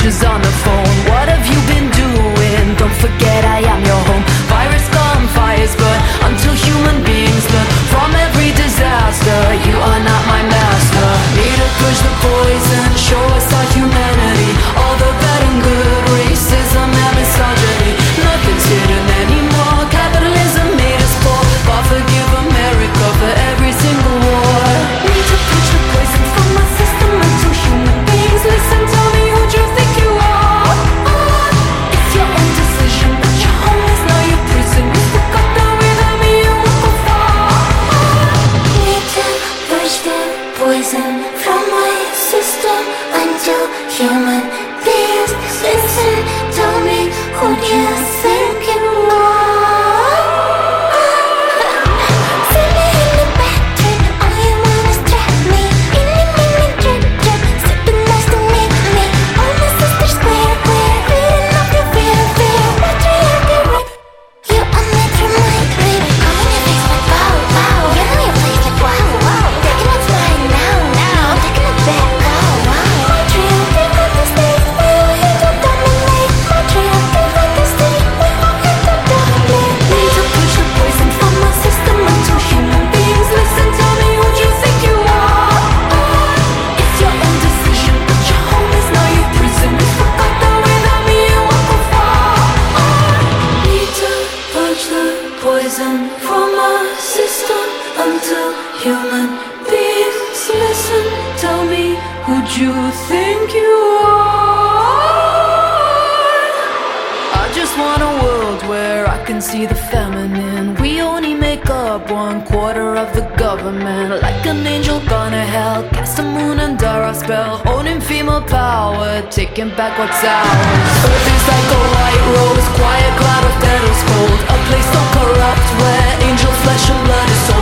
messages on the phone. What have you been doing? Don't forget I am your home. Virus gone, fires burn, until human beings learn from every disaster. You are not my master. Need to push the poison, show us our humanity. All the bad and good, racism and misogyny. Nothing's hidden anymore. Capitalism made us poor, but forgive America for every single war. Need to push the poison from my system until human beings listen. Tell me who do you think you are? It's your own decision, but your home is now your prison. You forgot that without me you won't go far. Need to push the poison from my system until human beings listen. Tell me who do you think you are? See me in the bathroom, all you want is trap me. In drip, sipping nice to meet me. All my sisters square, reading off your fear. Patriarchy rip, you are made from my baby. Calling your face like wow. You know your place like wow. Taking what's mine now. Taking it back, wow. Patriarchy got the state, we all here to dominate. Patriarchy got the state, we all here to dominate. Need to push the poison from my system until human beings listen. Tell me who do you think you are? It's your own decision, but your home is now your prison. You forgot that without me you won't go far. Need to push the poison from my system until human beings listen. Tell me who do you think you are? I just want a world where I can see the feminine. We only make up 1/4 of the government. Like an angel gone to hell, cast the moon under our spell. Owning female power, taking back what's ours. Earth is like a white rose, quiet cloud of petals cold. A place so corrupt where angel flesh and blood is sold.